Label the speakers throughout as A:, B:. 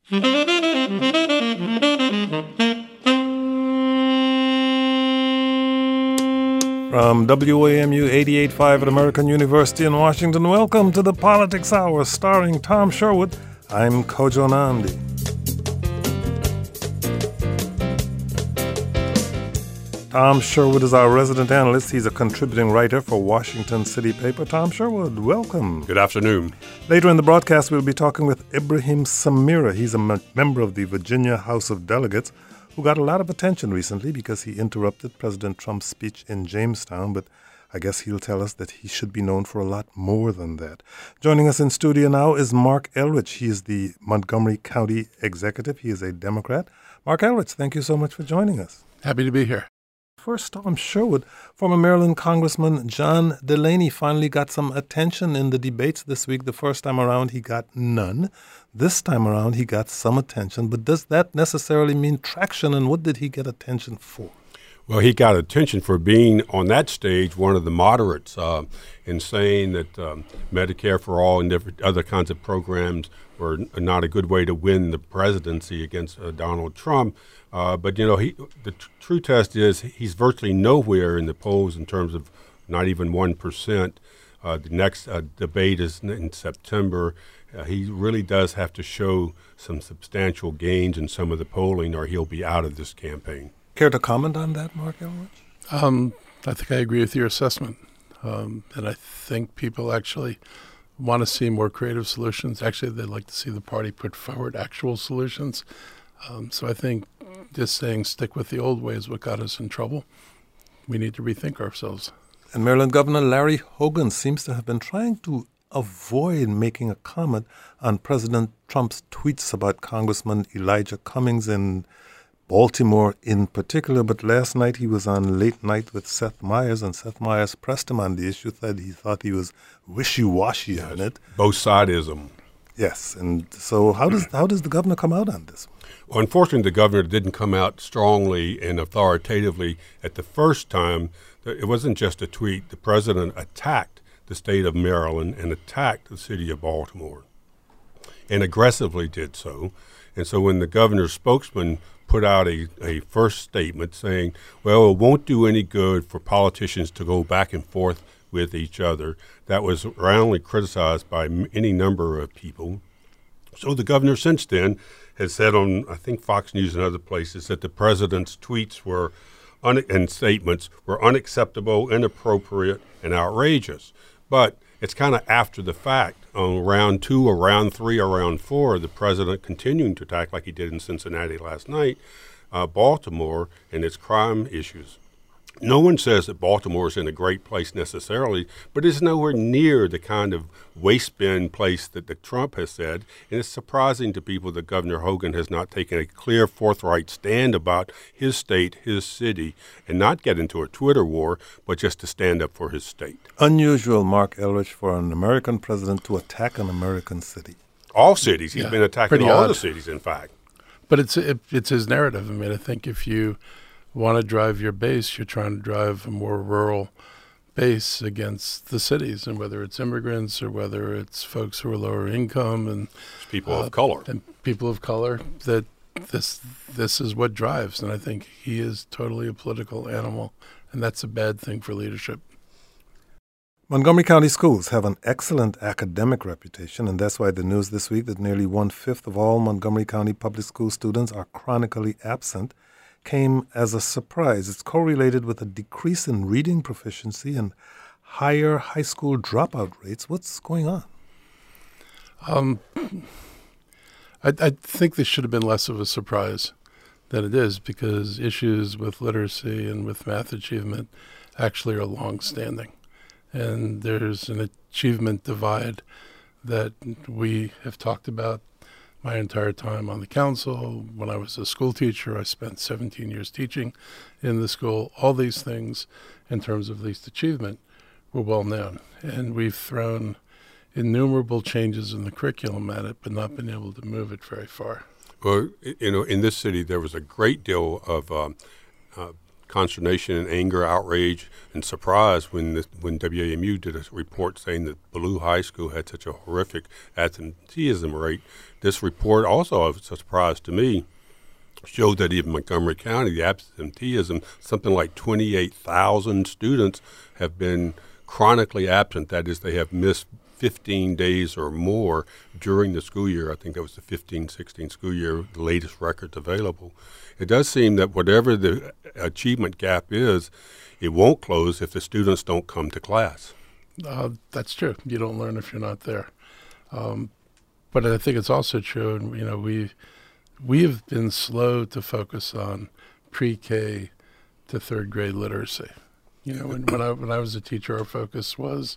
A: From WAMU 88.5 at American University in Washington, welcome to the Politics Hour starring Tom Sherwood. I'm Kojo Nandi. Tom Sherwood is our resident analyst. He's a contributing writer for Washington City Paper. Tom Sherwood, welcome.
B: Good afternoon.
A: Later in the broadcast, we'll be talking with Ibrahim Samira. He's a member of the Virginia House of Delegates who got a lot of attention recently because he interrupted President Trump's speech in Jamestown, but I guess he'll tell us that he should be known for a lot more than that. Joining us in studio now is Marc Elrich. He is the Montgomery County Executive. He is a Democrat. Marc Elrich, thank you so much for joining us.
C: Happy to be here.
A: First, Tom Sherwood, former Maryland Congressman John Delaney finally got some attention in the debates this week. The first time around, he got none. This time around, he got some attention. But does that necessarily mean traction, and what did he get attention for?
B: Well, he got attention for being on that stage one of the moderates in saying that Medicare for All and different other kinds of programs were not a good way to win the presidency against Donald Trump. But, you know, the true test is he's virtually nowhere in the polls in terms of not even 1%. The next debate is in September. He really does have to show some substantial gains in some of the polling or he'll be out of this campaign.
A: Care to comment on that, Marc Elrich?
C: I think I agree with your assessment. And I think people actually want to see more creative solutions. Actually, they'd like to see the party put forward actual solutions. So I think just saying stick with the old way is what got us in trouble. We need to rethink ourselves.
A: And Maryland Governor Larry Hogan seems to have been trying to avoid making a comment on President Trump's tweets about Congressman Elijah Cummings in Baltimore in particular. But last night he was on Late Night with Seth Meyers, and Seth Meyers pressed him on the issue, said he thought he was wishy-washy on it.
B: Both sidism.
A: Yes, and so how does the governor come out on this?
B: Well, unfortunately, the governor didn't come out strongly and authoritatively at the first time. It wasn't just a tweet. The president attacked the state of Maryland and attacked the city of Baltimore and aggressively did so. And so when the governor's spokesman put out a first statement saying, well, it won't do any good for politicians to go back and forth with each other, that was roundly criticized by any number of people. So the governor since then has said on, I think, Fox News and other places that the president's tweets and statements were unacceptable, inappropriate, and outrageous. But it's kind of after the fact, on round 2 or round 3 or round 4, the president continuing to attack, like he did in Cincinnati last night, Baltimore and its crime issues. No one says that Baltimore is in a great place necessarily, but it's nowhere near the kind of waste bin place that Trump has said. And it's surprising to people that Governor Hogan has not taken a clear, forthright stand about his state, his city, and not get into a Twitter war, but just to stand up for his state.
A: Unusual, Marc Elrich, for an American president to attack an American city.
B: All cities. He's been attacking all the cities, in fact.
C: But it's his narrative. I mean, I think if you want to drive your base, you're trying to drive a more rural base against the cities, and whether it's immigrants or whether it's folks who are lower income and
B: people of color,
C: that this is what drives. And I think he is totally a political animal, and that's a bad thing for leadership.
A: Montgomery County schools have an excellent academic reputation, and that's why the news this week that nearly 1/5 of all Montgomery County public school students are chronically absent came as a surprise. It's correlated with a decrease in reading proficiency and higher high school dropout rates. What's going on?
C: I think this should have been less of a surprise than it is, because issues with literacy and with math achievement actually are long-standing. And there's an achievement divide that we have talked about my entire time on the council. When I was a school teacher, I spent 17 years teaching in the school. All these things, in terms of least achievement, were well known. And we've thrown innumerable changes in the curriculum at it, but not been able to move it very far.
B: Well, you know, in this city, there was a great deal of consternation and anger, outrage, and surprise when WAMU did a report saying that Ballou High School had such a horrific absenteeism rate. This report, also of a surprise to me, showed that in Montgomery County, the absenteeism, something like 28,000 students have been chronically absent. That is, they have missed 15 days or more during the school year. I think that was the 15-16 school year, the latest records available. It does seem that whatever the achievement gap is, it won't close if the students don't come to class.
C: That's true. You don't learn if you're not there. But I think it's also true, you know, we have been slow to focus on pre-K to third grade literacy. You know, when I was a teacher, our focus was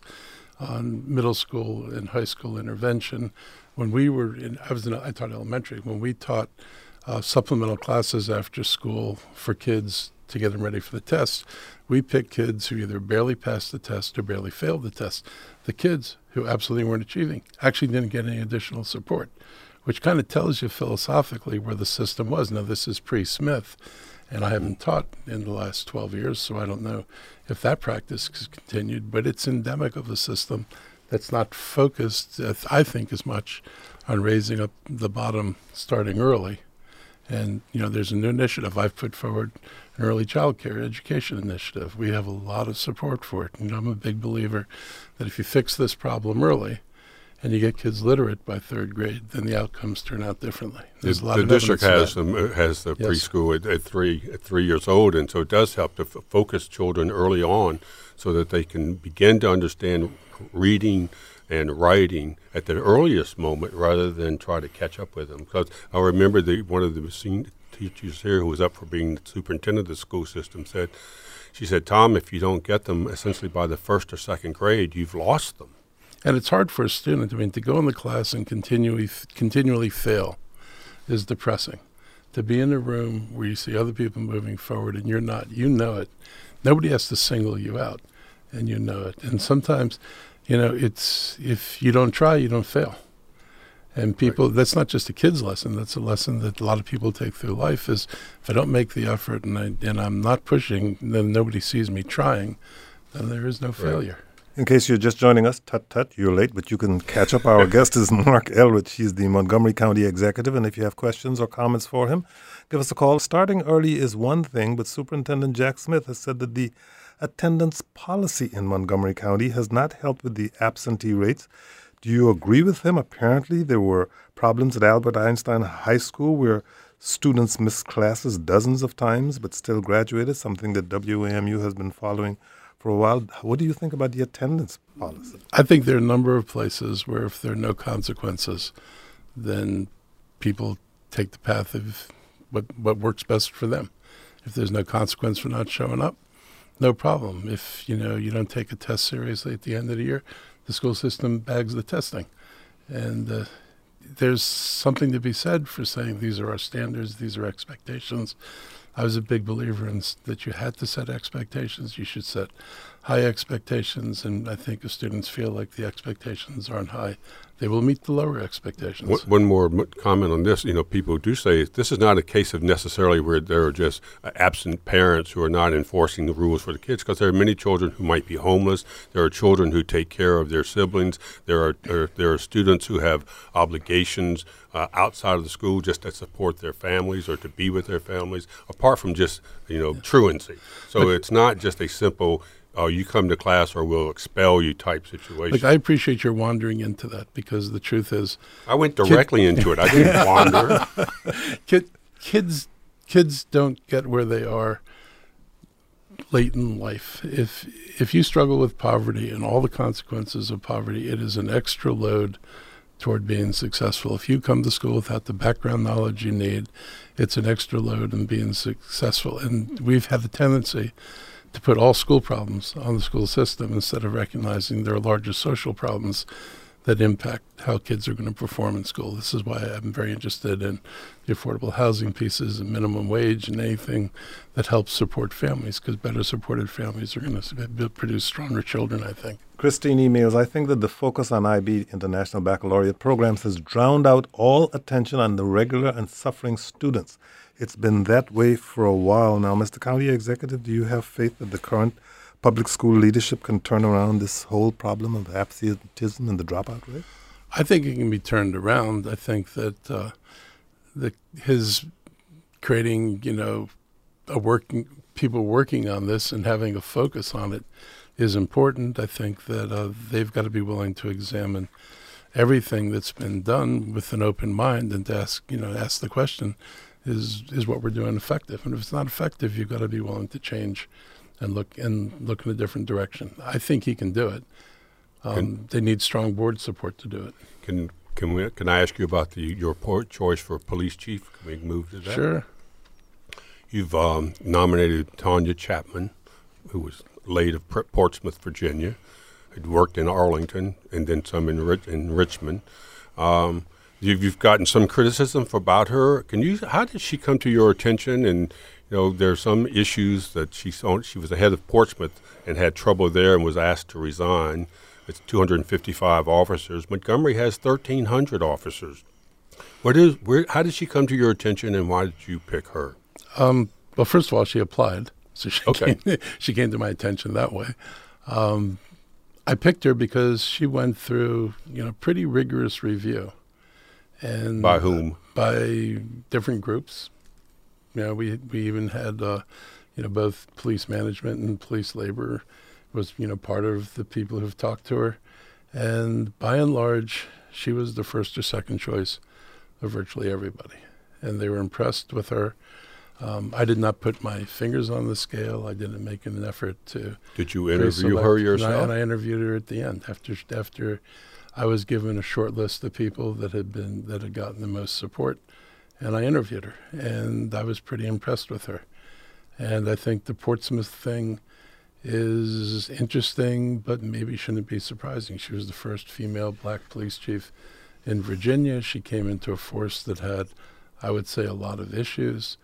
C: on middle school and high school intervention. When we were I taught elementary. When we taught supplemental classes after school for kids to get them ready for the test, we picked kids who either barely passed the test or barely failed the test. The kids who absolutely weren't achieving actually didn't get any additional support, which kind of tells you philosophically where the system was. Now, this is pre-Smith, and I haven't taught in the last 12 years, so I don't know if that practice has continued, but it's endemic of a system that's not focused, I think, as much on raising up the bottom starting early. And, you know, there's a new initiative I've put forward, an early child care education initiative. We have a lot of support for it. And I'm a big believer that if you fix this problem early and you get kids literate by third grade, then the outcomes turn out differently.
B: The district has the
C: Yes.
B: preschool at 3 years old, and so it does help to focus children early on so that they can begin to understand reading and writing at the earliest moment rather than try to catch up with them. Because I remember one of the senior teachers here who was up for being the superintendent of the school system she said, Tom, if you don't get them essentially by the first or second grade, you've lost them.
C: And it's hard for a student, to go in the class and continually fail is depressing. To be in a room where you see other people moving forward and you're not, you know it. Nobody has to single you out, and you know it. And sometimes, you know, it's if you don't try, you don't fail. And people, right. That's not just a kid's lesson. That's a lesson that a lot of people take through life is if I don't make the effort and I'm not pushing, then nobody sees me trying, then there is no failure.
A: In case you're just joining us, tut, you're late, but you can catch up. Our guest is Mark Eldridge. He's the Montgomery County Executive, and if you have questions or comments for him, give us a call. Starting early is one thing, but Superintendent Jack Smith has said that the attendance policy in Montgomery County has not helped with the absentee rates. Do you agree with him? Apparently, there were problems at Albert Einstein High School where students missed classes dozens of times but still graduated, something that WAMU has been following for a while. What do you think about the attendance policy?
C: I think there are a number of places where if there are no consequences, then people take the path of what works best for them. If there's no consequence for not showing up, no problem. If you don't take a test seriously at the end of the year, the school system bags the testing. And there's something to be said for saying these are our standards, these are expectations. I was a big believer in that you had to set expectations. You should set high expectations, and I think if students feel like the expectations aren't high, they will meet the lower expectations.
B: One more comment on this. People do say this is not a case of necessarily where there are just absent parents who are not enforcing the rules for the kids, because there are many children who might be homeless. There are children who take care of their siblings. There are students who have obligations outside of the school just to support their families or to be with their families, apart from just truancy. So it's not just a simple you come to class or we'll expel you type situation.
C: Look, I appreciate your wandering into that, because the truth is,
B: I went directly into it. I didn't wander.
C: Kids don't get where they are late in life. If you struggle with poverty and all the consequences of poverty, it is an extra load toward being successful. If you come to school without the background knowledge you need, it's an extra load in being successful. And we've had the tendency to put all school problems on the school system instead of recognizing there are larger social problems that impact how kids are going to perform in school. This is why I'm very interested in the affordable housing pieces and minimum wage and anything that helps support families, because better supported families are going to produce stronger children, I think.
A: Christine emails, I think that the focus on IB International Baccalaureate programs has drowned out all attention on the regular and suffering students. It's been that way for a while now. Mr. County Executive, do you have faith that the current public school leadership can turn around this whole problem of absenteeism and the dropout rate?
C: I think it can be turned around. I think that his creating, people working on this and having a focus on it is important. I think that they've got to be willing to examine everything that's been done with an open mind and to ask the question, is what we're doing effective? And if it's not effective, you've got to be willing to change and look in a different direction. I think he can do it. They need strong board support to do it.
B: Can I ask you about your choice for police chief? Can we move to that?
C: Sure.
B: You've nominated Tonya Chapman, who was late of Portsmouth, Virginia. Had worked in Arlington and then some in Richmond. You've gotten some criticism about her. How did she come to your attention? And there's some issues that she was the head of Portsmouth and had trouble there and was asked to resign. It's 255 officers. Montgomery has 1,300 officers. How did she come to your attention, and why did you pick her?
C: Well, first of all, she applied, so she came to my attention that way. I picked her because she went through pretty rigorous review. And
B: by whom?
C: By different groups. We even had both police management and police labor was part of the people who've talked to her, and by and large, she was the first or second choice of virtually everybody, and they were impressed with her. I did not put my fingers on the scale. I didn't make an effort to.
B: Did you interview her yourself?
C: And I interviewed her at the end after I was given a short list of people that had gotten the most support, and I interviewed her, and I was pretty impressed with her. And I think the Portsmouth thing is interesting, but maybe shouldn't be surprising. She was the first female black police chief in Virginia. She came into a force that had, I would say, a lot of issues.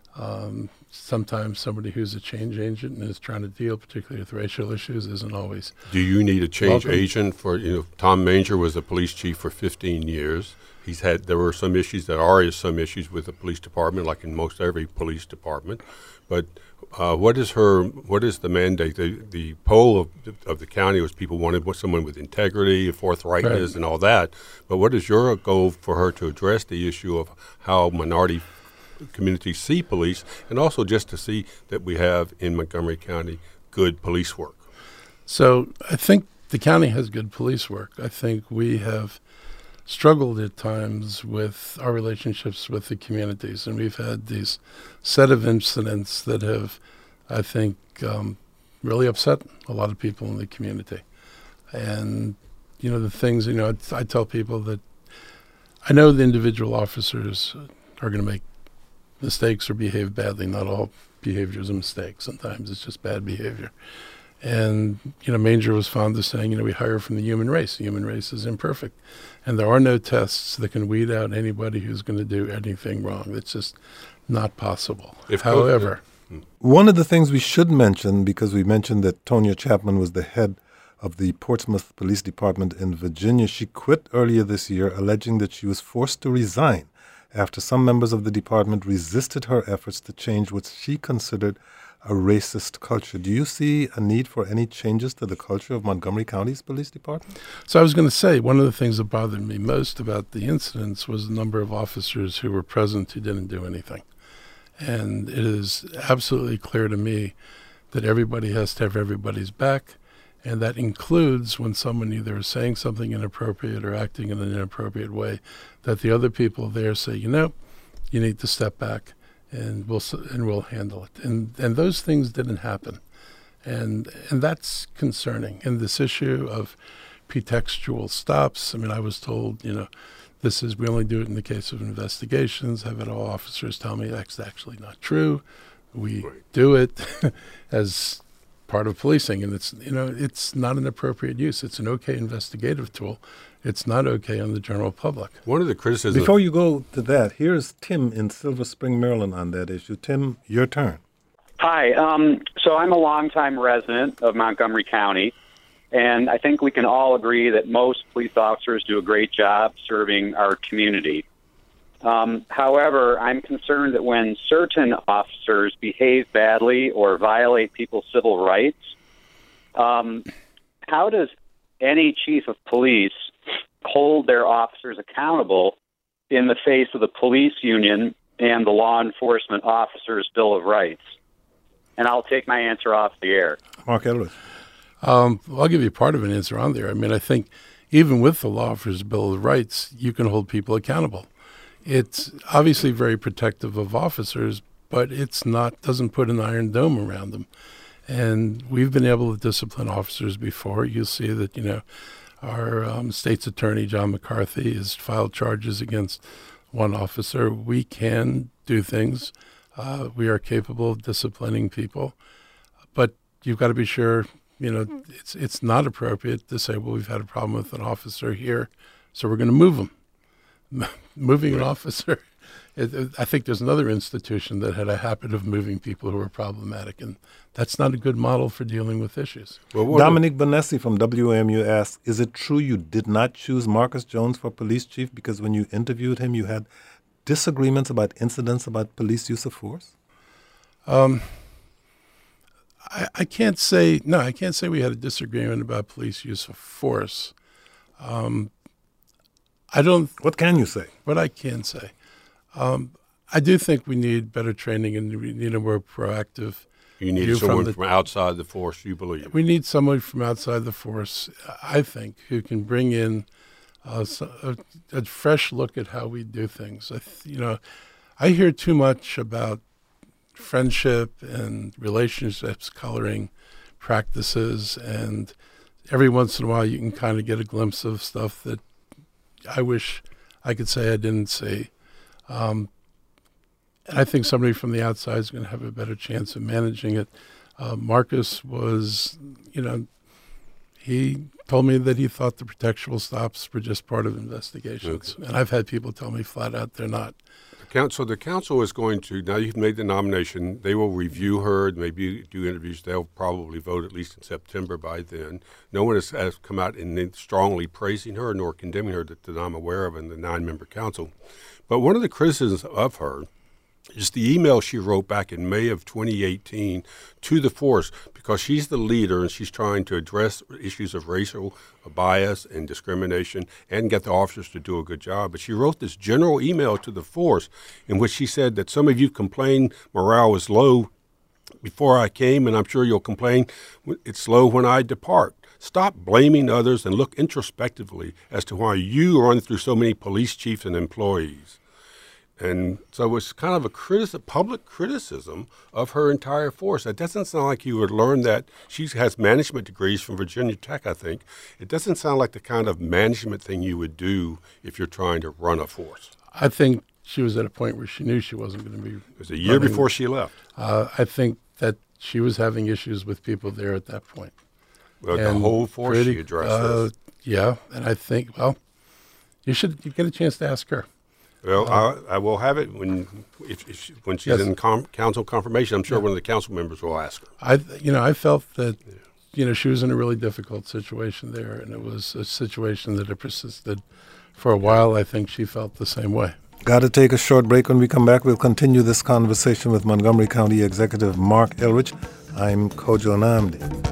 C: Sometimes somebody who's a change agent and is trying to deal particularly with racial issues isn't always.
B: Do you need a change agent for, Tom Manger was a police chief for 15 years. There were some issues, there are some issues with the police department, like in most every police department. But what is the mandate? The poll of the county was people wanted someone with integrity, forthrightness, right, and all that. But what is your goal for her to address the issue of how minority communities see police, and also just to see that we have in Montgomery County good police work?
C: So I think the county has good police work. I think we have struggled at times with our relationships with the communities, and we've had these set of incidents that have, I think, really upset a lot of people in the community. And the things, I tell people that I know the individual officers are going to make mistakes or behave badly. Not all behavior is a mistake. Sometimes it's just bad behavior. And, Manger was fond of saying, we hire from the human race. The human race is imperfect. And there are no tests that can weed out anybody who's going to do anything wrong. It's just not possible. However,
A: one of the things we should mention, because we mentioned that Tonya Chapman was the head of the Portsmouth Police Department in Virginia, she quit earlier this year, alleging that she was forced to resign after some members of the department resisted her efforts to change what she considered a racist culture. Do you see a need for any changes to the culture of Montgomery County's police department?
C: So I was going to say, one of the things that bothered me most about the incidents was the number of officers who were present who didn't do anything. And it is absolutely clear to me that everybody has to have everybody's back, and that includes when someone either is saying something inappropriate or acting in an inappropriate way, that the other people there say, you need to step back, and we'll handle it. And those things didn't happen, and that's concerning. And this issue of pretextual stops. I was told, we only do it in the case of investigations. I've had all officers tell me that's actually not true. We do it as part of policing, and it's not an appropriate use. It's an okay investigative tool. It's not okay on the general public.
B: One of the criticisms...
A: Before you go to that, here's Tim in Silver Spring, Maryland on that issue. Tim, your turn.
D: Hi. So I'm a longtime resident of Montgomery County, and I think we can all agree that most police officers do a great job serving our community. However, I'm concerned that when certain officers behave badly or violate people's civil rights, how does any chief of police hold their officers accountable in the face of the police union and the Law Enforcement Officers' Bill of Rights? And I'll take my answer off the air.
A: Mark Eldridge.
C: I'll give you part of an answer on there. I mean, I think even with the Law Enforcers' Bill of Rights, you can hold people accountable. It's obviously very protective of officers, but doesn't put an iron dome around them. And we've been able to discipline officers before. You'll see that, our state's attorney, John McCarthy, has filed charges against one officer. We can do things. We are capable of disciplining people. But you've got to be sure, it's not appropriate to say, well, we've had a problem with an officer here, so we're going to move him. Moving an officer, I think there's another institution that had a habit of moving people who were problematic, and that's not a good model for dealing with issues.
A: Well, Dominic Bonessi from WMU asks, is it true you did not choose Marcus Jones for police chief because when you interviewed him, you had disagreements about incidents about police use of force?
C: I can't say we had a disagreement about police use of force.
A: What can you say?
C: What I can say. I do think we need better training and we need a more proactive.
B: You need someone from outside the force, you believe?
C: We need someone from outside the force, I think, who can bring in a fresh look at how we do things. I hear too much about friendship and relationships coloring practices, and every once in a while you can kind of get a glimpse of stuff that I wish I could say I didn't see. And I think somebody from the outside is going to have a better chance of managing it. Marcus was, he told me that he thought the pretextual stops were just part of investigations. Okay. And I've had people tell me flat out they're not.
B: So the council is going to, now you've made the nomination, they will review her, maybe do interviews. They'll probably vote at least in September by then. No one has come out and strongly praising her nor condemning her that I'm aware of in the 9-member council. But one of the criticisms of her is the email she wrote back in May of 2018 to the force, because she's the leader and she's trying to address issues of racial bias and discrimination and get the officers to do a good job. But she wrote this general email to the force in which she said that some of you complained morale was low before I came, and I'm sure you'll complain it's low when I depart. Stop blaming others and look introspectively as to why you run through so many police chiefs and employees. And so it's kind of a public criticism of her entire force. It doesn't sound like you would learn that. She has management degrees from Virginia Tech, I think. It doesn't sound like the kind of management thing you would do if you're trying to run a force.
C: I think she was at a point where she knew she wasn't going to be.
B: It was a year before she left.
C: I think that she was having issues with people there at that point.
B: Well, the whole force she addressed this.
C: Yeah, and I think, you get a chance to ask her.
B: Well, I will have it when she's in council confirmation. I'm sure one of the council members will ask her.
C: I felt that, she was in a really difficult situation there, and it was a situation that had persisted for a while. I think she felt the same way.
A: Got to take a short break. When we come back, we'll continue this conversation with Montgomery County Executive Mark Eldridge. I'm Kojo Nnamdi.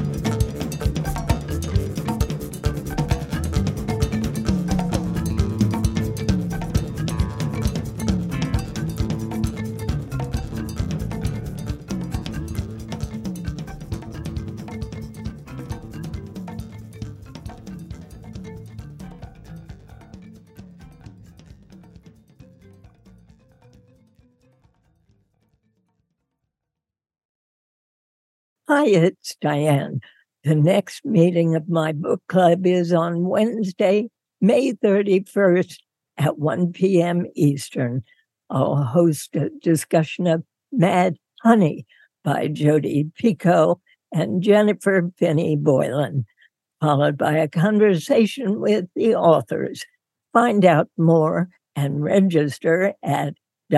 E: Hi, it's Diane. The next meeting of my book club is on Wednesday, May 31st at 1 p.m. Eastern. I'll host a discussion of Mad Honey by Jodi Picoult and Jennifer Finney Boylan, followed by a conversation with the authors. Find out more and register at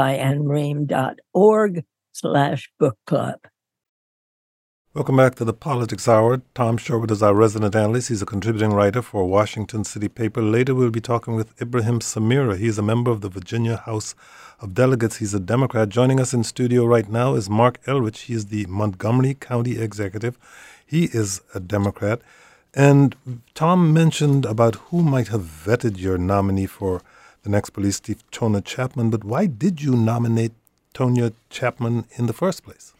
E: dianerehm.org/book club.
A: Welcome back to the Politics Hour. Tom Sherwood is our resident analyst. He's a contributing writer for Washington City Paper. Later, we'll be talking with Ibrahim Samira. He's a member of the Virginia House of Delegates. He's a Democrat. Joining us in studio right now is Mark Elrich. He is the Montgomery County Executive. He is a Democrat. And Tom mentioned about who might have vetted your nominee for the next police chief, Tonya Chapman. But why did you nominate Tonya Chapman in the first place?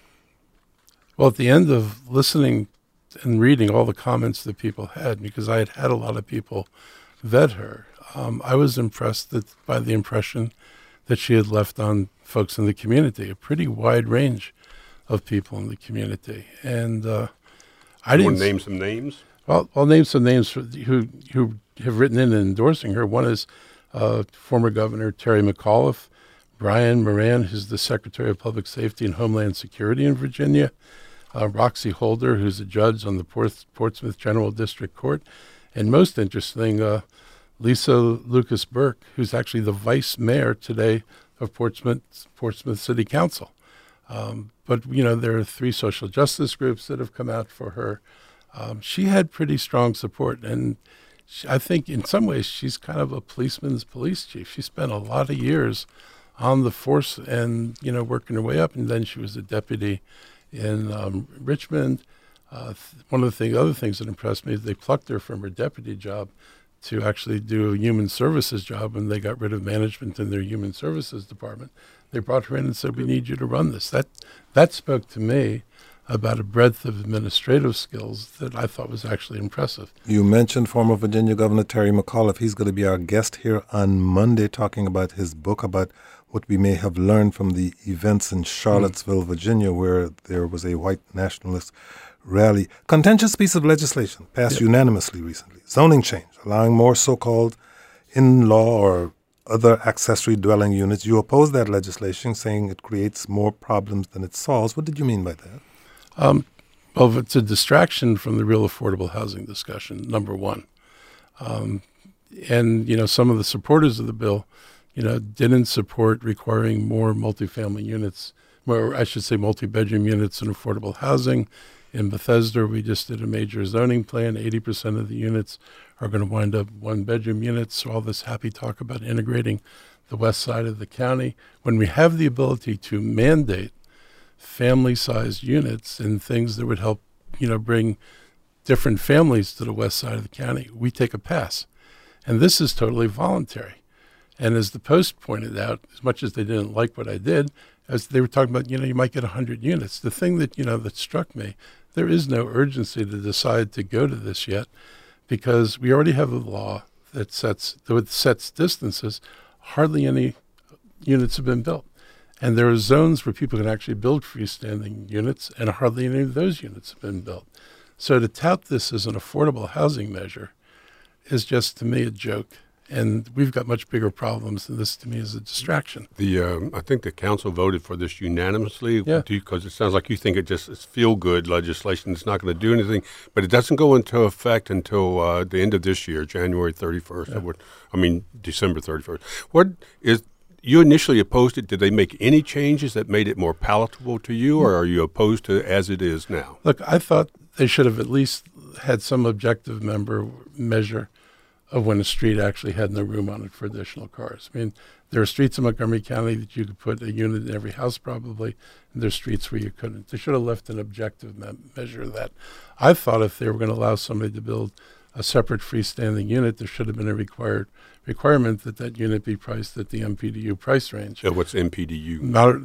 C: Well, at the end of listening and reading all the comments that people had, because I had a lot of people vet her, I was impressed by the impression that she had left on folks in the community, a pretty wide range of people in the community. And I didn't
B: want to name some names.
C: Well, I'll name some names who have written in endorsing her. One is former Governor Terry McAuliffe, Brian Moran, who's the Secretary of Public Safety and Homeland Security in Virginia, Roxy Holder, who's a judge on the Portsmouth General District Court, and most interesting, Lisa Lucas Burke, who's actually the vice mayor today of Portsmouth City Council. But, there are 3 social justice groups that have come out for her. She had pretty strong support, and I think in some ways she's kind of a policeman's police chief. She spent a lot of years on the force and, working her way up, and then she was a deputy in Richmond. One of the other things that impressed me is they plucked her from her deputy job to actually do a human services job when they got rid of management in their human services department. They brought her in and said, "We need you to run this." That spoke to me about a breadth of administrative skills that I thought was actually impressive.
A: You mentioned former Virginia Governor Terry McAuliffe. He's going to be our guest here on Monday talking about his book, about what we may have learned from the events in Charlottesville, Virginia, where there was a white nationalist rally. Contentious piece of legislation passed unanimously recently. Zoning change, allowing more so-called in-law or other accessory dwelling units. You oppose that legislation, saying it creates more problems than it solves. What did you mean by that?
C: Well, it's a distraction from the real affordable housing discussion, number one. And, some of the supporters of the bill, didn't support requiring more multifamily units, or I should say multi-bedroom units in affordable housing. In Bethesda, we just did a major zoning plan. 80% of the units are going to wind up one-bedroom units. So all this happy talk about integrating the west side of the county. When we have the ability to mandate family-sized units and things that would help, bring different families to the west side of the county, we take a pass. And this is totally voluntary. And as the Post pointed out, as much as they didn't like what I did, as they were talking about, you might get 100 units. The thing that, that struck me, there is no urgency to decide to go to this yet, because we already have a law that sets distances. Hardly any units have been built. And there are zones where people can actually build freestanding units, and hardly any of those units have been built. So to tout this as an affordable housing measure is just, to me, a joke. And we've got much bigger problems, and this, to me, is a distraction.
B: I think the council voted for this unanimously, because it sounds like you think it's feel-good legislation. It's not going to do anything, but it doesn't go into effect until the end of this year, January 31st. Yeah. December 31st. You initially opposed it. Did they make any changes that made it more palatable to you, or are you opposed to it as it is now?
C: Look, I thought they should have at least had some objective measure of when a street actually had no room on it for additional cars. There are streets in Montgomery County that you could put a unit in every house probably, and there's streets where you couldn't. They should have left an objective measure of that. I thought if they were going to allow somebody to build a separate freestanding unit, there should have been a requirement that unit be priced at the MPDU price range.
B: So what's MPDU?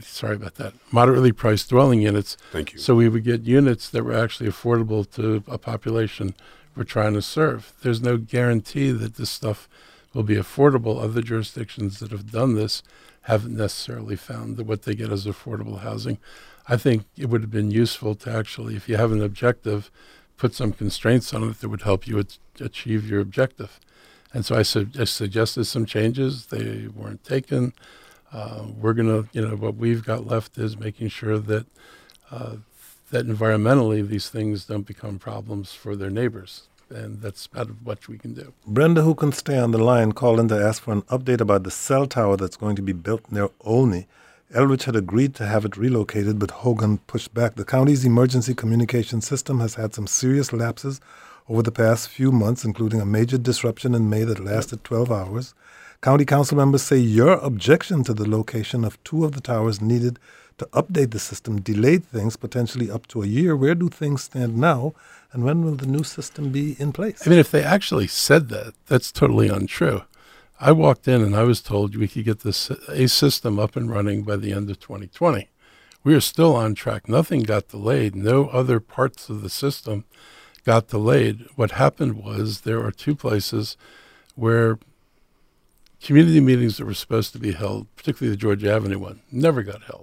C: Moderately priced dwelling units.
B: Thank you.
C: So we would get units that were actually affordable to a population we're trying to serve. There's no guarantee that this stuff will be affordable. Other jurisdictions that have done this haven't necessarily found that what they get is affordable housing. I think it would have been useful to actually, if you have an objective, put some constraints on it that would help you achieve your objective. And so I suggested some changes. They weren't taken. We're going to, what we've got left is making sure that that environmentally these things don't become problems for their neighbors. And that's about what we can do.
A: Brenda, who can stay on the line, called in to ask for an update about the cell tower that's going to be built near Olney. Eldridge had agreed to have it relocated, but Hogan pushed back. The county's emergency communication system has had some serious lapses over the past few months, including a major disruption in May that lasted 12 hours. County council members say your objection to the location of two of the towers needed to update the system delayed things potentially up to a year. Where do things stand now, and when will the new system be in place?
C: I mean, if they actually said that, that's totally untrue. I walked in and I was told we could get a system up and running by the end of 2020. We are still on track. Nothing got delayed. No other parts of the system got delayed. What happened was there are two places where community meetings that were supposed to be held, particularly the Georgia Avenue one, never got held.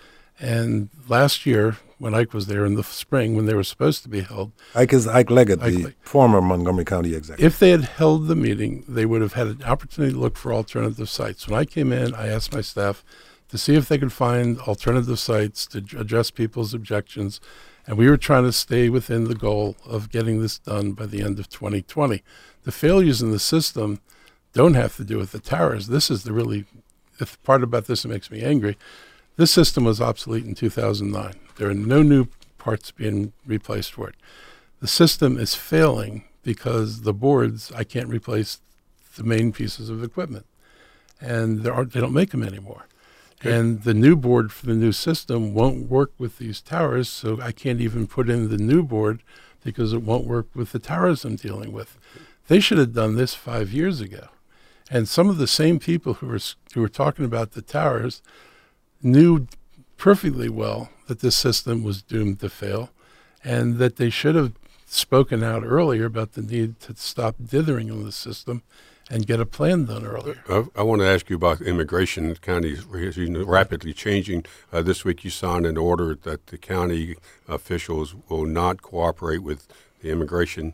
C: And last year, when Ike was there in the spring, when they were supposed to be held.
A: Ike is Ike Leggett, the former Montgomery County executive.
C: If they had held the meeting, they would have had an opportunity to look for alternative sites. When I came in, I asked my staff to see if they could find alternative sites to address people's objections. And we were trying to stay within the goal of getting this done by the end of 2020. The failures in the system don't have to do with the towers. This is the part about this that makes me angry. This system was obsolete in 2009. There are no new parts being replaced for it. The system is failing because the boards, I can't replace the main pieces of equipment. And they don't make them anymore. Okay. And the new board for the new system won't work with these towers, so I can't even put in the new board because it won't work with the towers I'm dealing with. They should have done this 5 years ago. And some of the same people who were talking about the towers knew perfectly well that this system was doomed to fail and that they should have spoken out earlier about the need to stop dithering on the system and get a plan done earlier.
B: I want to ask you about immigration. The county is rapidly changing. This week you signed an order that the county officials will not cooperate with the immigration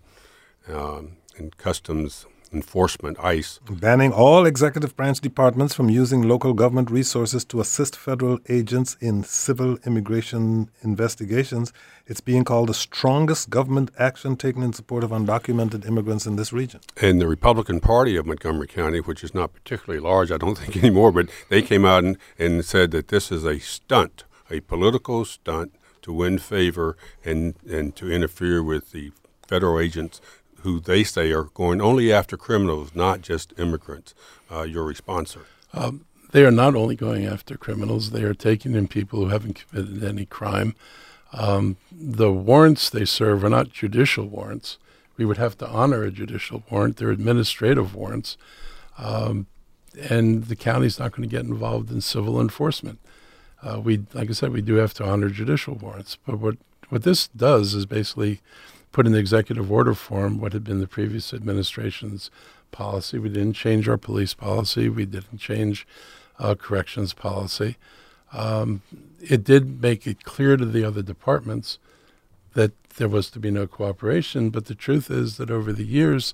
B: and customs enforcement, ICE.
A: Banning all executive branch departments from using local government resources to assist federal agents in civil immigration investigations. It's being called the strongest government action taken in support of undocumented immigrants in this region.
B: And the Republican Party of Montgomery County, which is not particularly large, I don't think anymore, but they came out and said that this is a stunt, a political stunt to win favor and to interfere with the federal agents who they say are going only after criminals, not just immigrants. Your response, sir?
C: They are not only going after criminals. They are taking in people who haven't committed any crime. The warrants they serve are not judicial warrants. We would have to honor a judicial warrant. They're administrative warrants. And the county's not going to get involved in civil enforcement. Like I said, we do have to honor judicial warrants. But what this does is basically put in the executive order form what had been the previous administration's policy. We didn't change our police policy. We didn't change corrections policy. It did make it clear to the other departments that there was to be no cooperation, but the truth is that over the years,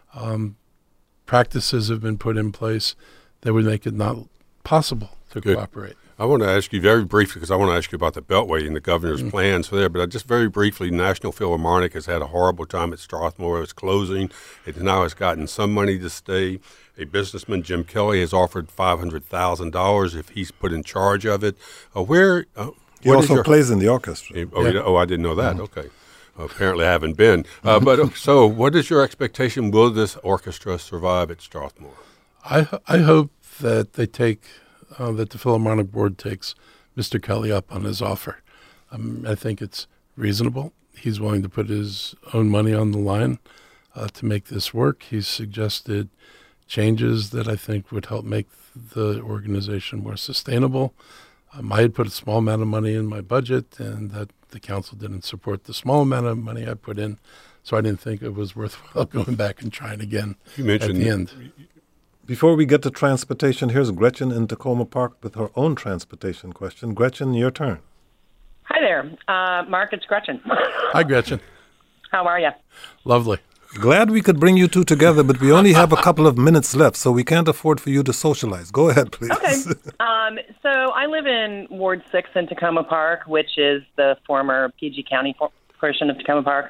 C: practices have been put in place that would make it not possible to cooperate.
B: I want to ask you very briefly, because I want to ask you about the Beltway and the governor's plans for there, but just very briefly, National Philharmonic has had a horrible time at Strathmore. It's closing. It now has gotten some money to stay. A businessman, Jim Kelly, has offered $500,000 if he's put in charge of it.
A: He also plays in the orchestra.
B: I didn't know that. Okay. Apparently I haven't been. So what is your expectation? Will this orchestra survive at Strathmore?
C: I hope that they take that the Philharmonic Board takes Mr. Kelly up on his offer. I think it's reasonable. He's willing to put his own money on the line to make this work. He's suggested changes that I think would help make the organization more sustainable. I had put a small amount of money in my budget, and that the council didn't support the small amount of money I put in, so I didn't think it was worthwhile going back and trying again at the end.
A: Before we get to transportation, here's Gretchen in Tacoma Park with her own transportation question. Gretchen, your turn.
F: Hi there. Mark, it's Gretchen.
C: Hi, Gretchen.
F: How are you?
C: Lovely.
A: Glad we could bring you two together, but we only have a couple of minutes left, so we can't afford for you to socialize. Go ahead, please.
F: Okay. So I live in Ward 6 in Tacoma Park, which is the former PG County portion of Tacoma Park.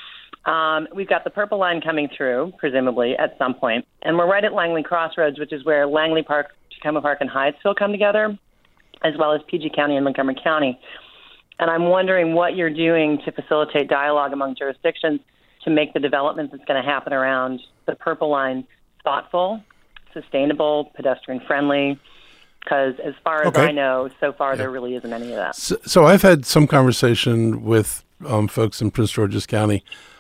F: We've got the Purple Line coming through, presumably, at some point. And we're right at Langley Crossroads, which is where Langley Park, Tacoma Park, and Hyattsville come together, as well as PG County and Montgomery County. And I'm wondering what you're doing to facilitate dialogue among jurisdictions to make the development that's going to happen around the Purple Line thoughtful, sustainable, pedestrian-friendly, because as far as I know, so far there really isn't any of that.
C: So I've had some conversation with folks in Prince George's County.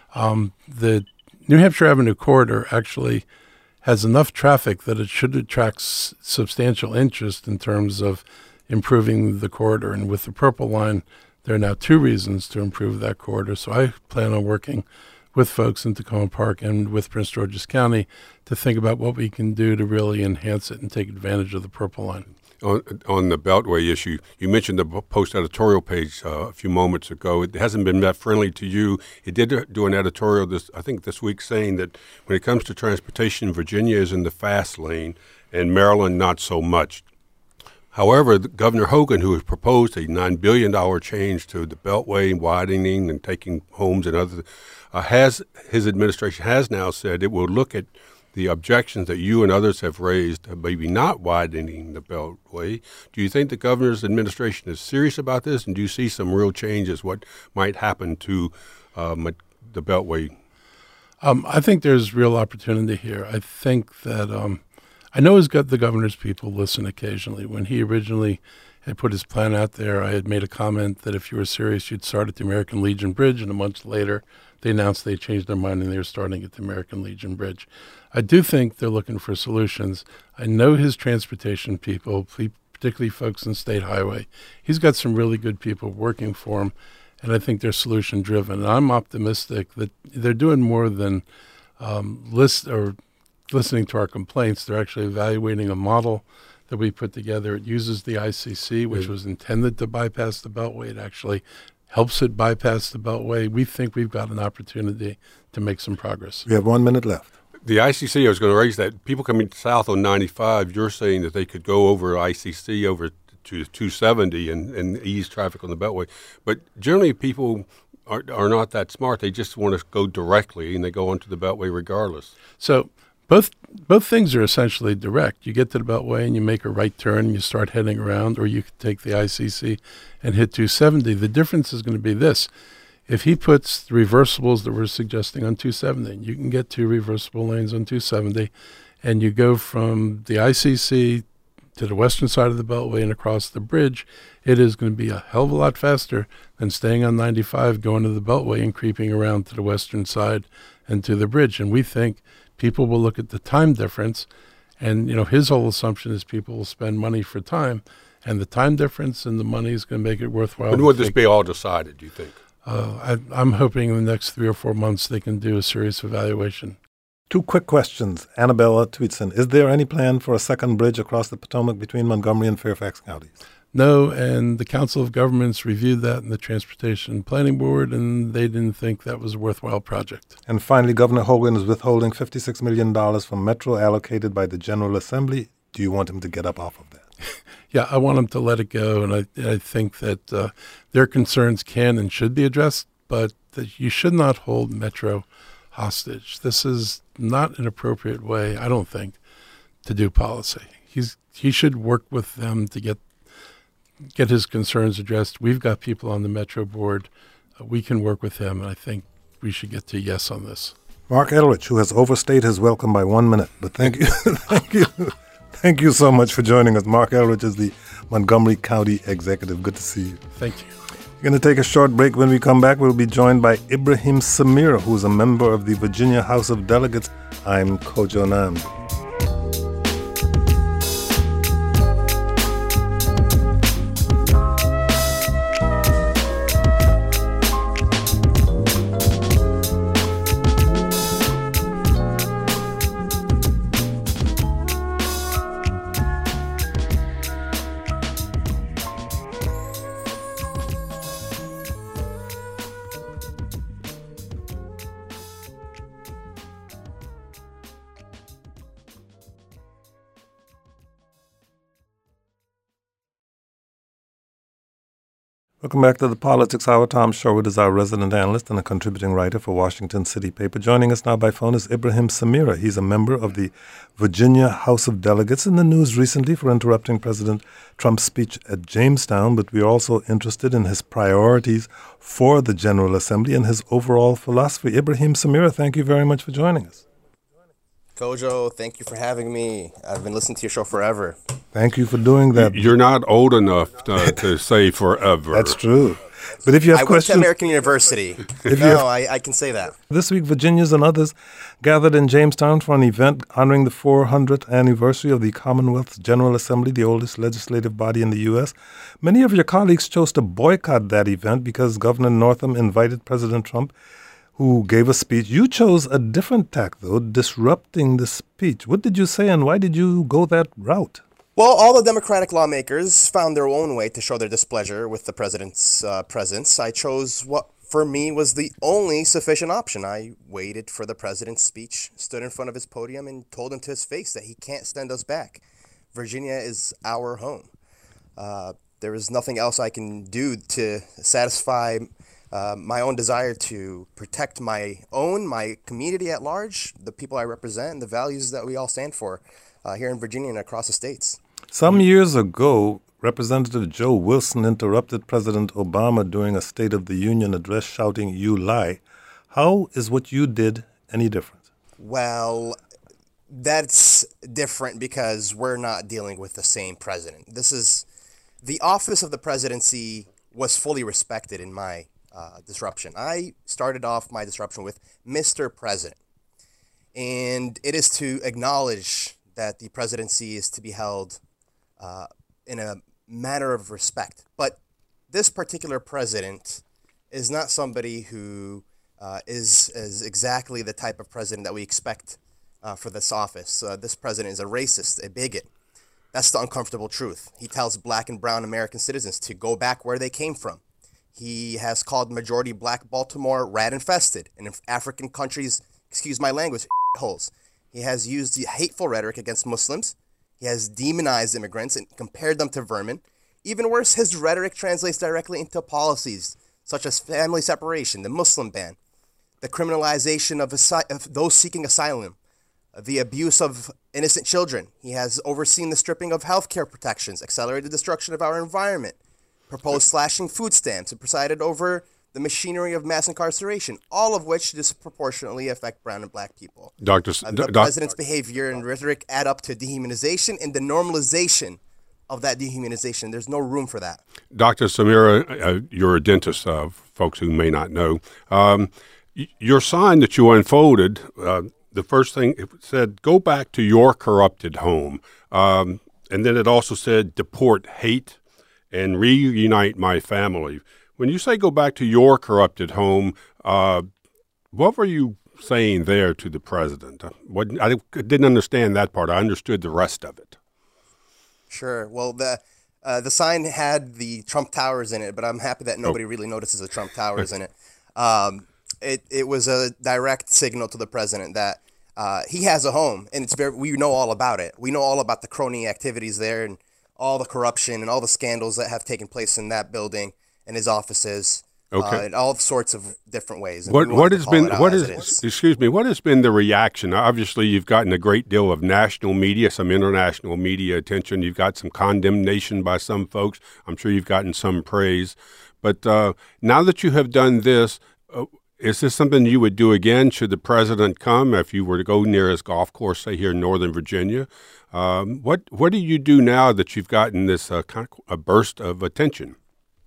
C: The New Hampshire Avenue corridor actually has enough traffic that it should attract substantial interest in terms of improving the corridor. And with the Purple Line, there are now 2 reasons to improve that corridor. So I plan on working with folks in Tacoma Park and with Prince George's County to think about what we can do to really enhance it and take advantage of the Purple Line.
B: On the Beltway issue, you mentioned the Post editorial page a few moments ago. It hasn't been that friendly to you. It did do an editorial this week saying that when it comes to transportation, Virginia is in the fast lane and Maryland not so much. However, Governor Hogan, who has proposed a $9 billion change to the Beltway, widening and taking homes and other, his administration has now said it will look at the objections that you and others have raised, maybe not widening the Beltway. Do you think the governor's administration is serious about this, and do you see some real changes, what might happen to the Beltway?
C: I think there's real opportunity here. I think that I know the governor's people listen occasionally. When he originally had put his plan out there, I had made a comment that if you were serious, you'd start at the American Legion Bridge, and a month later they announced they changed their mind and they were starting at the American Legion Bridge. I do think they're looking for solutions. I know his transportation people, particularly folks in State Highway. He's got some really good people working for him, and I think they're solution-driven. And I'm optimistic that they're doing more than listening to our complaints. They're actually evaluating a model that we put together. It uses the ICC, which was intended to bypass the Beltway. It actually helps it bypass the Beltway. We think we've got an opportunity to make some progress.
A: We have 1 minute left.
B: The ICC, I was going to raise that. People coming south on 95, you're saying that they could go over ICC over to 270 and ease traffic on the Beltway. But generally people are not that smart. They just want to go directly, and they go onto the Beltway regardless.
C: So both things are essentially direct. You get to the Beltway and you make a right turn and you start heading around, or you could take the ICC and hit 270. The difference is going to be this. If he puts the reversibles that we're suggesting on 270, you can get 2 reversible lanes on 270, and you go from the ICC to the western side of the Beltway and across the bridge, it is going to be a hell of a lot faster than staying on 95, going to the Beltway and creeping around to the western side and to the bridge. And we think people will look at the time difference, and his whole assumption is people will spend money for time, and the time difference and the money is going to make it worthwhile.
B: When would this be all decided, do you think?
C: I'm hoping in the next 3 or 4 months they can do a serious evaluation.
A: 2 quick questions. Annabella Tweetson, is there any plan for a second bridge across the Potomac between Montgomery and Fairfax counties?
C: No, and the Council of Governments reviewed that in the Transportation Planning Board, and they didn't think that was a worthwhile project.
A: And finally, Governor Hogan is withholding $56 million from Metro allocated by the General Assembly. Do you want him to get up off of that?
C: Yeah, I want them to let it go, and I think that their concerns can and should be addressed, but that you should not hold Metro hostage. This is not an appropriate way, I don't think, to do policy. He should work with them to get his concerns addressed. We've got people on the Metro board. We can work with him, and I think we should get to yes on this.
A: Marc Eldridge, who has overstayed his welcome by 1 minute, but thank you. Thank you so much for joining us. Marc Eldridge is the Montgomery County Executive. Good to see you.
C: Thank you.
A: We're going to take a short break. When we come back, we'll be joined by Ibrahim Samira, who's a member of the Virginia House of Delegates. I'm Kojo Namdi. Welcome back to the Politics Hour. Tom Sherwood is our resident analyst and a contributing writer for Washington City Paper. Joining us now by phone is Ibrahim Samira. He's a member of the Virginia House of Delegates, in the news recently for interrupting President Trump's speech at Jamestown, but we're also interested in his priorities for the General Assembly and his overall philosophy. Ibrahim Samira, thank you very much for joining us.
G: Kojo, thank you for having me. I've been listening to your show forever.
A: Thank you for doing that.
B: You're not old enough to say forever.
A: That's true. But if you have
G: I
A: questions,
G: went to American University. I can say that.
A: This week, Virginians and others gathered in Jamestown for an event honoring the 400th anniversary of the Commonwealth General Assembly, the oldest legislative body in the U.S. Many of your colleagues chose to boycott that event because Governor Northam invited President Trump, who gave a speech. You chose a different tack, though, disrupting the speech. What did you say, and why did you go that route?
G: Well, all the Democratic lawmakers found their own way to show their displeasure with the president's presence. I chose what, for me, was the only sufficient option. I waited for the president's speech, stood in front of his podium, and told him to his face that he can't send us back. Virginia is our home. There is nothing else I can do to satisfy my own desire to protect my community at large, the people I represent, and the values that we all stand for here in Virginia and across the states.
A: Some years ago, Representative Joe Wilson interrupted President Obama during a State of the Union address, shouting, "You lie." How is what you did any different?
G: Well, that's different because we're not dealing with the same president. This is the office of the presidency was fully respected in my disruption. I started off my disruption with Mr. President, and it is to acknowledge that the presidency is to be held in a matter of respect. But this particular president is not somebody who is exactly the type of president that we expect for this office. This president is a racist, a bigot. That's the uncomfortable truth. He tells black and brown American citizens to go back where they came from. He has called majority black Baltimore rat-infested, and in African countries, excuse my language, holes. He has used hateful rhetoric against Muslims. He has demonized immigrants and compared them to vermin. Even worse, his rhetoric translates directly into policies such as family separation, the Muslim ban, the criminalization of those seeking asylum, the abuse of innocent children. He has overseen the stripping of healthcare protections, accelerated destruction of our environment, proposed slashing food stamps, and presided over the machinery of mass incarceration, all of which disproportionately affect brown and black people. The president's behavior and rhetoric add up to dehumanization and the normalization of that dehumanization. There's no room for that.
B: Dr. Samira, you're a dentist, folks who may not know. Your sign that you unfolded, the first thing, it said, "Go back to your corrupted home." And then it also said, "Deport hate and reunite my family." When you say go back to your corrupted home, what were you saying there to the president? I didn't understand that part. I understood the rest of it.
G: Sure. Well, the sign had the Trump Towers in it, but I'm happy that nobody really notices the Trump Towers in it. It was a direct signal to the president that he has a home, and we know all about it. We know all about the crony activities there and all the corruption and all the scandals that have taken place in that building and his offices, in all sorts of different ways.
B: What has been the reaction? Obviously, you've gotten a great deal of national media, some international media attention. You've got some condemnation by some folks. I'm sure you've gotten some praise. But now that you have done this, is this something you would do again should the president come, if you were to go near his golf course, say here in Northern Virginia? What do you do now that you've gotten this kind of a burst of attention?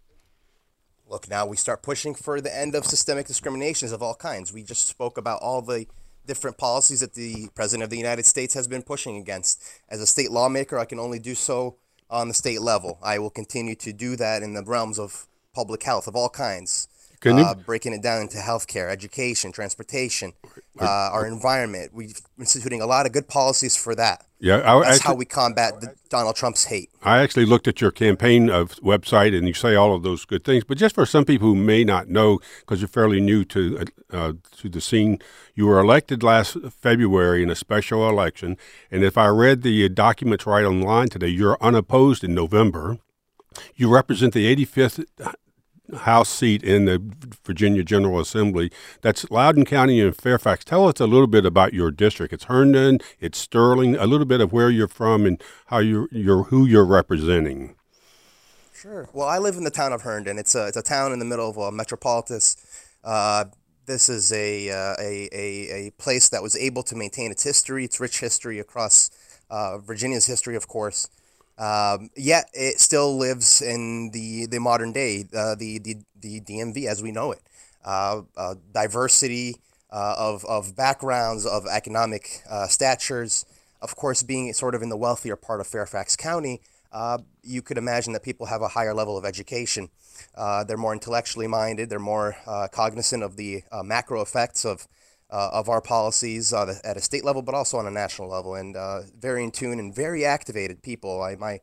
G: Look, now we start pushing for the end of systemic discriminations of all kinds. We just spoke about all the different policies that the President of the United States has been pushing against. As a state lawmaker, I can only do so on the state level. I will continue to do that in the realms of public health of all kinds. Breaking it down into healthcare, education, transportation, our environment. We're instituting a lot of good policies for that.
B: Yeah,
G: that's how we combat Donald Trump's hate.
B: I actually looked at your campaign website, and you say all of those good things. But just for some people who may not know, because you're fairly new to the scene, you were elected last February in a special election. And if I read the documents right online today, you're unopposed in November. You represent the 85th House seat in the Virginia General Assembly. That's Loudoun County and Fairfax. Tell us a little bit about your district. It's Herndon, it's Sterling, a little bit of where you're from and how who you're representing.
G: Sure. Well, I live in the town of Herndon. It's a town in the middle of Metropolis. This is a place that was able to maintain its history, its rich history across Virginia's history, of course. Yet it still lives in the modern day, the DMV as we know it. Diversity of backgrounds, of economic statures. Of course, being sort of in the wealthier part of Fairfax County, you could imagine that people have a higher level of education. They're more intellectually minded. They're more cognizant of the macro effects of our policies at a state level, but also on a national level, and very in tune and very activated people.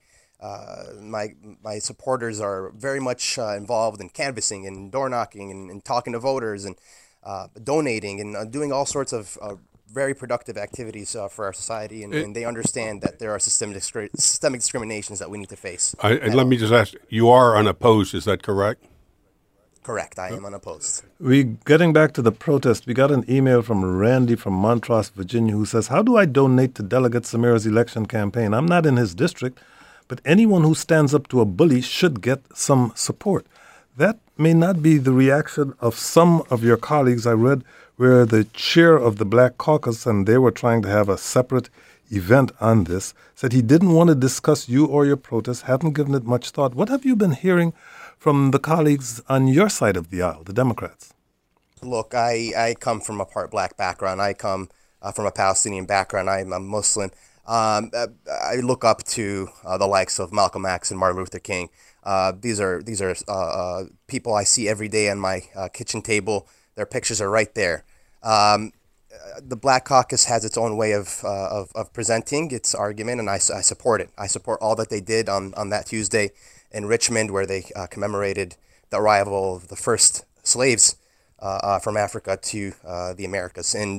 G: My supporters are very much involved in canvassing and door knocking and talking to voters and donating and doing all sorts of very productive activities for our society, and they understand that there are systemic discriminations that we need to face.
B: And let me just ask, you are unopposed, is that correct?
G: Correct, I am unopposed.
A: Getting back to the protest, we got an email from Randy from Montross, Virginia, who says, how do I donate to Delegate Samira's election campaign? I'm not in his district, but anyone who stands up to a bully should get some support. That may not be the reaction of some of your colleagues. I read where the chair of the Black Caucus, and they were trying to have a separate event on this, said he didn't want to discuss you or your protest, hadn't given it much thought. What have you been hearing from the colleagues on your side of the aisle, the Democrats?
G: Look, I come from a part Black background. I come from a Palestinian background. I'm a Muslim. I look up to the likes of Malcolm X and Martin Luther King. These are people I see every day on my kitchen table. Their pictures are right there. The Black Caucus has its own way of presenting its argument, and I support it. I support all that they did on that Tuesday in Richmond, where they commemorated the arrival of the first slaves from Africa to the Americas, and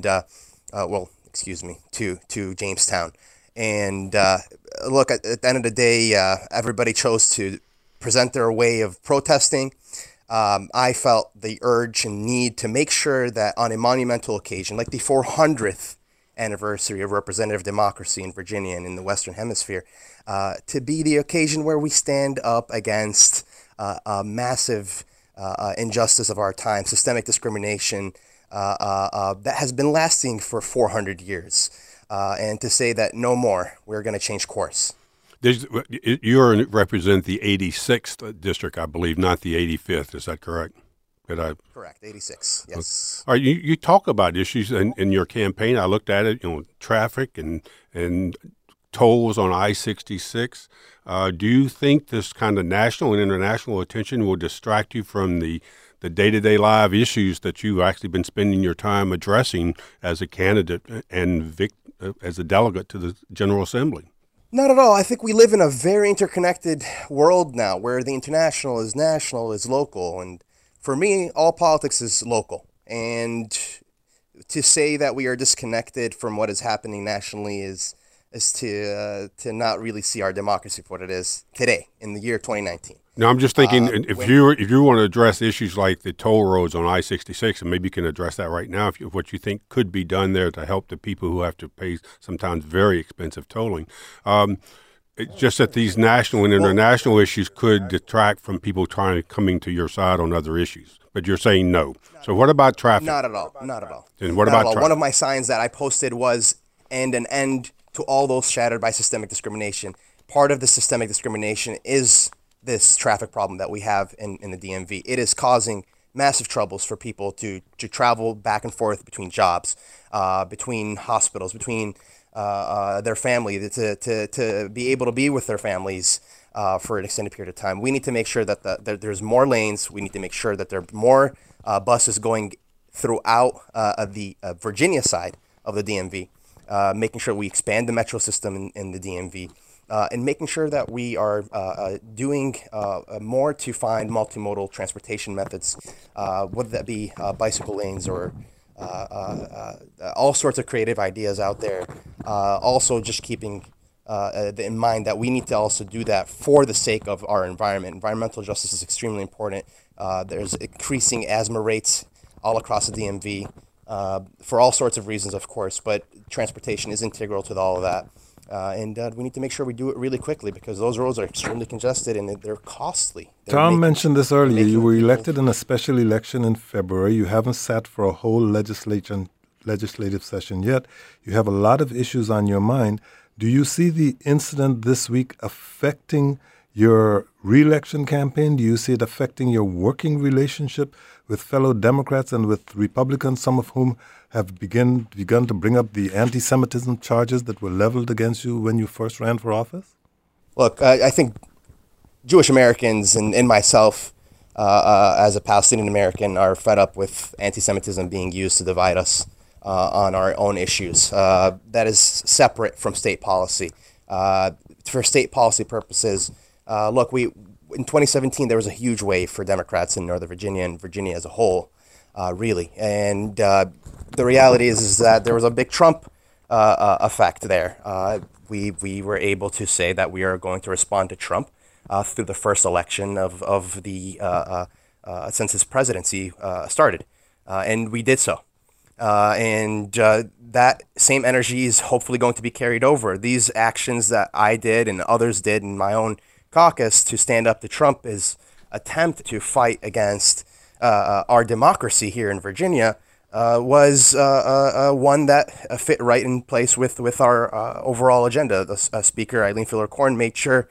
G: to Jamestown. And look, at the end of the day, everybody chose to present their way of protesting. I felt the urge and need to make sure that on a monumental occasion, like the 400th anniversary of representative democracy in Virginia and in the Western Hemisphere, to be the occasion where we stand up against a massive injustice of our time, systemic discrimination that has been lasting for 400 years, and to say that no more, we're going to change course.
B: You represent the 86th district, I believe, not the 85th. Is that correct?
G: Correct, 86, yes.
B: All right, you talk about issues in your campaign. I looked at it, traffic and tolls on I-66. Do you think this kind of national and international attention will distract you from the day-to-day live issues that you've actually been spending your time addressing as a candidate and as a delegate to the General Assembly?
G: Not at all. I think we live in a very interconnected world now where the international is national, is local. And for me, all politics is local. And to say that we are disconnected from what is happening nationally is to not really see our democracy for what it is today in the year 2019.
B: Now, I'm just thinking, if you want to address issues like the toll roads on I-66, and maybe you can address that right now, what you think could be done there to help the people who have to pay sometimes very expensive tolling. It's just that these national and international issues could detract from people coming to your side on other issues. But you're saying no. So what about traffic?
G: Not at all. Not at all.
B: And what about traffic?
G: One of my signs that I posted was "and an end to all those shattered by systemic discrimination." Part of the systemic discrimination is this traffic problem that we have in the DMV. It is causing massive troubles for people to travel back and forth between jobs, between hospitals, between their family, to be able to be with their families for an extended period of time. We need to make sure that there's more lanes. We need to make sure that there are more buses going throughout the Virginia side of the DMV, making sure we expand the metro system in the DMV. And making sure that we are doing more to find multimodal transportation methods, whether that be bicycle lanes or all sorts of creative ideas out there. Also, just keeping in mind that we need to also do that for the sake of our environment. Environmental justice is extremely important. There's increasing asthma rates all across the DMV for all sorts of reasons, of course, but transportation is integral to all of that. And we need to make sure we do it really quickly because those roads are extremely congested and they're costly.
A: Tom mentioned this earlier. You were elected in a special election in February. You haven't sat for a whole legislative session yet. You have a lot of issues on your mind. Do you see the incident this week affecting your re-election campaign? Do you see it affecting your working relationship with fellow Democrats and with Republicans, some of whom have begun to bring up the anti-Semitism charges that were leveled against you when you first ran for office?
G: Look, I think Jewish Americans and myself, as a Palestinian American, are fed up with anti-Semitism being used to divide us on our own issues. That is separate from state policy. For state policy purposes, look, in 2017, there was a huge wave for Democrats in Northern Virginia and Virginia as a whole, really. And the reality is that there was a big Trump effect there. We were able to say that we are going to respond to Trump through the first election of the since his presidency started, and we did so. And that same energy is hopefully going to be carried over. These actions that I did and others did in my own caucus to stand up to Trump is attempt to fight against our democracy here in Virginia was one that fit right in place with our overall agenda. The Speaker, Eileen Filler-Corn, made sure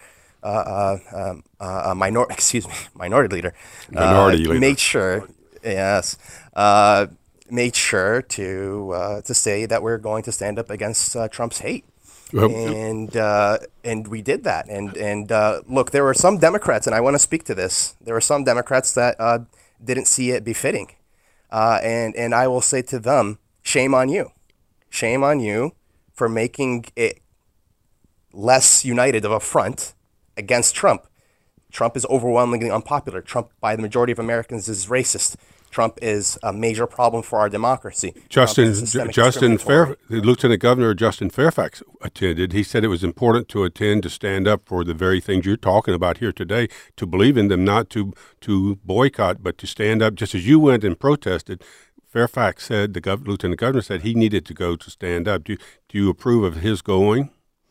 G: minority leader made sure, yes, made sure to say that we're going to stand up against Trump's hate. And we did that. And look, there were some Democrats, and I want to speak to this. There were some Democrats that didn't see it befitting. And I will say to them, shame on you. Shame on you for making it less united of a front against Trump. Trump is overwhelmingly unpopular. Trump, by the majority of Americans, is racist. Trump is a major problem for our democracy.
B: Lieutenant Governor Justin Fairfax attended. He said it was important to attend, to stand up for the very things you're talking about here today, to believe in them, not to boycott, but to stand up. Just as you went and protested, Fairfax said, the Lieutenant Governor said he needed to go to stand up. Do you approve of his going?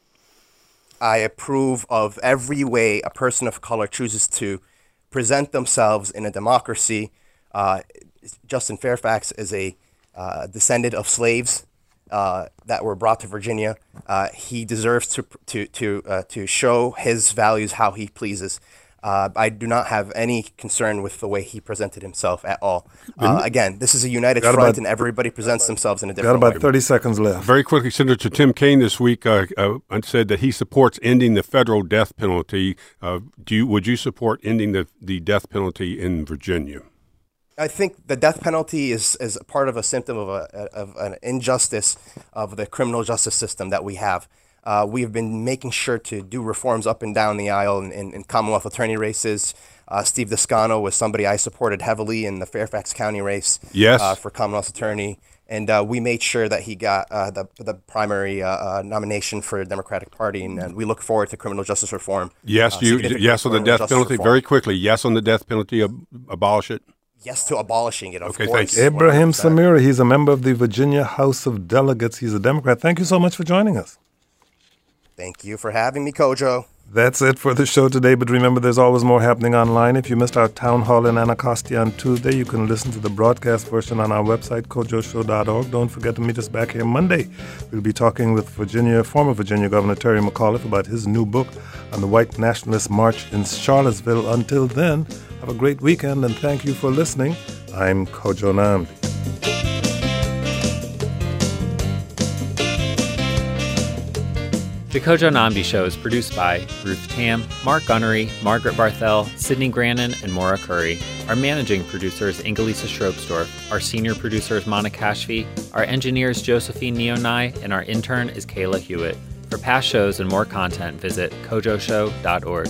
G: I approve of every way a person of color chooses to present themselves in a democracy. Justin Fairfax is a descendant of slaves that were brought to Virginia. He deserves to show his values how he pleases. I do not have any concern with the way he presented himself at all. Again, this is a united front, and everybody presents themselves in a different way.
A: Got about 30 seconds left.
B: Very quickly, Senator Tim Kaine this week said that he supports ending the federal death penalty. Would you support ending the death penalty in Virginia?
G: I think the death penalty is a part of a symptom of an injustice of the criminal justice system that we have. We have been making sure to do reforms up and down the aisle in Commonwealth attorney races. Steve Descano was somebody I supported heavily in the Fairfax County race for Commonwealth attorney. And we made sure that he got the primary nomination for the Democratic Party, and we look forward to criminal justice reform.
B: Yes, yes on the death penalty. Reform. Very quickly, yes on the death penalty, abolish it.
G: Yes to abolishing it, of course.
B: Thank you.
A: Ebrahim Samira, he's a member of the Virginia House of Delegates. He's a Democrat. Thank you so much for joining us.
G: Thank you for having me, Kojo.
A: That's it for the show today, but remember there's always more happening online. If you missed our town hall in Anacostia on Tuesday, you can listen to the broadcast version on our website, kojoshow.org. Don't forget to meet us back here Monday. We'll be talking with former Virginia Governor Terry McAuliffe about his new book on the White Nationalist March in Charlottesville. Until then, have a great weekend, and thank you for listening. I'm Kojo Nnamdi.
H: The Kojo Nnamdi Show is produced by Ruth Tam, Mark Gunnery, Margaret Barthel, Sydney Grannon, and Maura Curry. Our managing producer is Ingelisa Schropsdorf. Our senior producer is Monica Kashfi. Our engineer is Josephine Neonai, and our intern is Kayla Hewitt. For past shows and more content, visit kojoshow.org.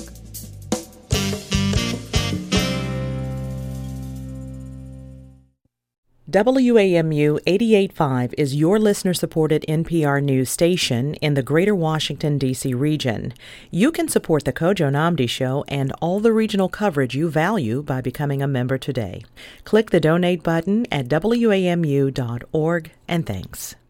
I: WAMU 88.5 is your listener-supported NPR news station in the greater Washington, D.C. region. You can support the Kojo Nnamdi Show and all the regional coverage you value by becoming a member today. Click the donate button at WAMU.org, and thanks.